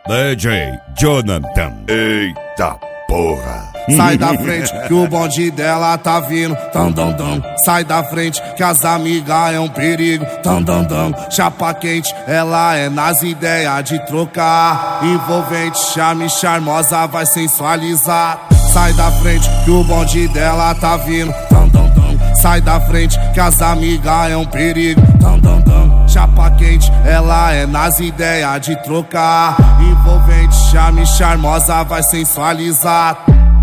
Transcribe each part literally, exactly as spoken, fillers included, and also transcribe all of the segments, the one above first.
D J Jonathan. Eita porra. Sai da frente que o bonde dela tá vindo, tam dam dam. Sai da frente que as amigas é um perigo, tam dam dam. Chapa quente, ela é nas ideias de trocar. Envolvente, charme, charmosa, vai sensualizar. Sai da frente que o bonde dela tá vindo, tam dam dam. Sai da frente que as amigas é um perigo, tam dam dam. Chapa quente, ela é nas ideias de trocar. Envolvente, charme, charmosa, vai sensualizar.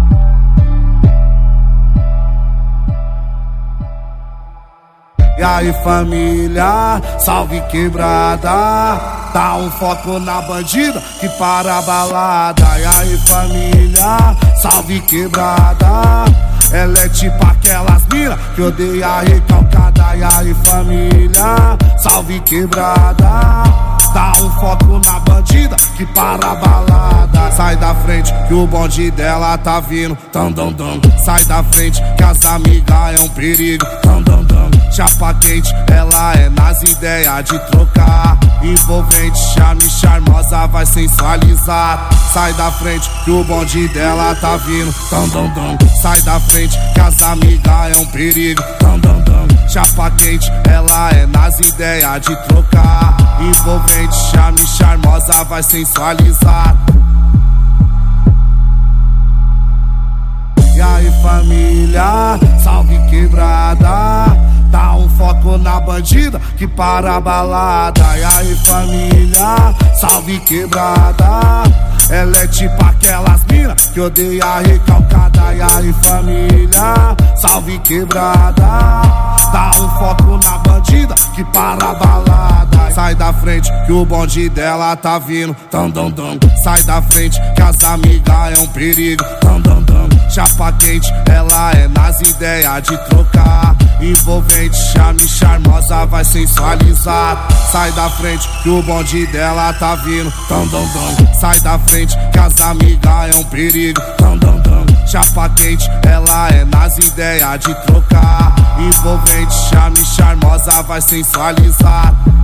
E aí família, salve quebrada. Dá um foco na bandida que para a balada. E aí família, salve quebrada. Ela é tipo aquelas mina que odeia a recalcada. E aí família, salve quebrada. Dá um foco na bandida que para a balada. Sai da frente que o bonde dela tá vindo, tam dam dam. Sai da frente que as amigas é um perigo, tam dam dam. Chapa quente, ela é nas ideias de trocar. Envolvente, charme, charmosa, vai sensualizar. Sai da frente que o bonde dela tá vindo, tam dam dam. Sai da frente que as amigas é um perigo, tam dam dam. Chapa quente, ela é nas ideias de trocar. Envolvente, charme, charmosa, vai sensualizar. E aí família, salve quebrada. Dá um foco na bandida que para a balada. E aí família, salve quebrada. Ela é tipo aquelas mina que odeia a recalcada. E aí família, salve quebrada. Dá um foco na bandida que para a balada. Sai da frente que o bonde dela tá vindo, tam dam dam. Sai da frente que as amigas é um perigo, tam dam dam. Chapa quente, ela é nas ideias de trocar. Envolvente, charme, charmosa, vai sensualizar. Sai da frente que o bonde dela tá vindo, tam dam dam. Sai da frente que as amigas é um perigo, tam dam dam. Chapa quente, ela é nas ideias de trocar. Envolvente, charme, charmosa, vai sensualizar.